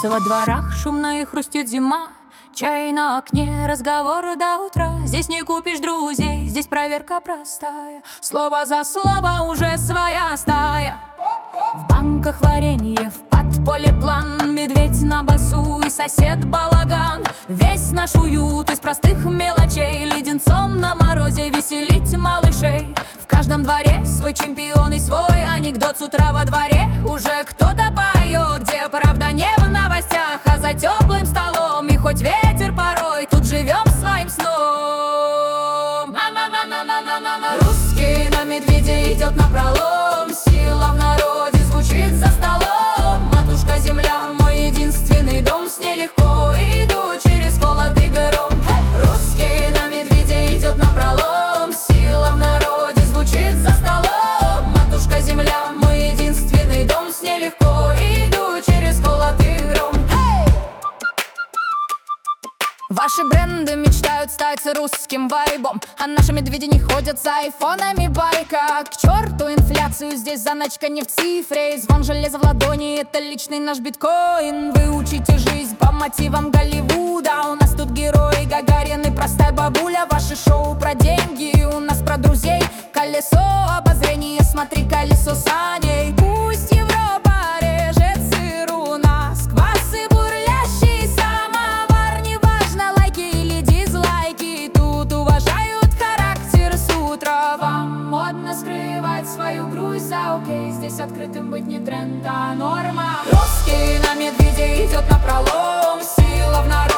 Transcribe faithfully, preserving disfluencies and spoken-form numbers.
Во дворах шумно и хрустит зима, чай на окне, разговоры до утра. Здесь не купишь друзей, здесь проверка простая. Слово за слово уже своя стая. В банках варенье, в подполе план, медведь на басу и сосед балаган. Весь наш уют из простых мелочей, леденцом на морозе веселить малышей. В каждом дворе свой чемпион и свой анекдот. С утра во дворе уже кто-то поет, где правда не в новостях, а за теплым столом. И хоть ветер порой, тут живем своим сном. Русский на медведя идет напролом, сила в народе звучит за столом. Матушка земля, мой единственный дом, с ней легко иду через холод и гром. Русский на медведя идет напролом, сила в народе звучит за столом. Матушка земля, мой единственный дом, с ней легко иду через холод и гром. Ваши бренды мечтают стать русским вайбом, а наши медведи не ходят за айфонами байка. К черту инфляцию, здесь заначка не в цифре, и звон железа в ладони — это личный наш биткоин. Вы учите жизнь по мотивам Голливуда, у нас тут герои Гагарин и простая бабуля. Ваши шоу про деньги, у нас про друзей. Колесо обозрения, смотри, колесо саней. Пусть Европа режет сыр, у нас квас и бурлящий самовар. Неважно, лайки или дизлайки, тут уважают характер с утра. Вам модно скрывать свою грусть, а окей, здесь открытым быть не тренд, а норма. Русский на медведя идет напролом, сила в народе